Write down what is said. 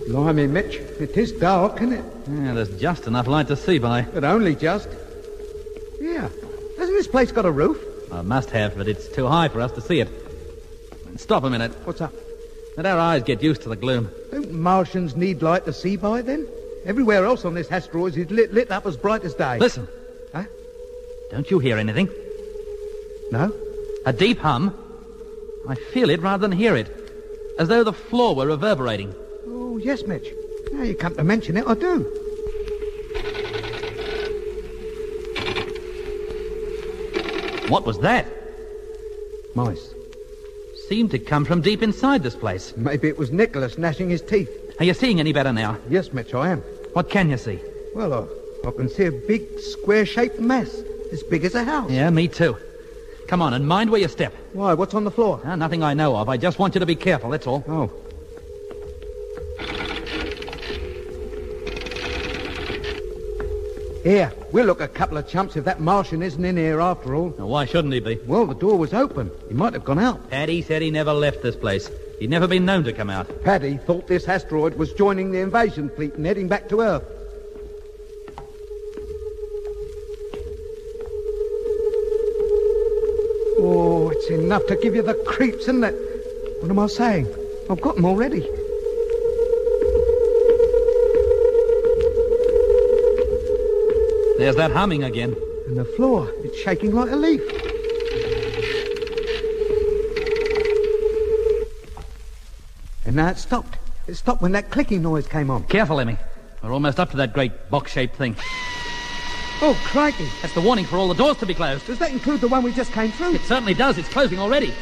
Blimey, Mitch, it is dark, isn't it? Yeah, there's just enough light to see by. But only just. Yeah. Hasn't this place got a roof? I must have, but it's too high for us to see it. Stop a minute. What's up? Let our eyes get used to the gloom. Don't Martians need light to see by, then? Everywhere else on this asteroid is lit up as bright as day. Listen. Huh? Don't you hear anything? No? A deep hum? I feel it rather than hear it. As though the floor were reverberating. Oh, yes, Mitch. Now you come to mention it, I do. What was that? Mice. Seemed to come from deep inside this place. Maybe it was Nicholas gnashing his teeth. Are you seeing any better now? Yes, Mitch, I am. What can you see? Well, I can see a big, square-shaped mass, as big as a house. Yeah, me too. Come on, and mind where you step. Why, what's on the floor? Nothing I know of. I just want you to be careful, that's all. Oh. Here, we'll look a couple of chumps if that Martian isn't in here after all. Now, why shouldn't he be? Well, the door was open. He might have gone out. Paddy said he never left this place. He'd never been known to come out. Paddy thought this asteroid was joining the invasion fleet and heading back to Earth. Oh, it's enough to give you the creeps, isn't it? What am I saying? I've got them already. There's that humming again. And the floor, it's shaking like a leaf. And now it stopped. It stopped when that clicking noise came on. Careful, Emmy. We're almost up to that great box-shaped thing. Oh, crikey. That's the warning for all the doors to be closed. Does that include the one we just came through? It certainly does. It's closing already.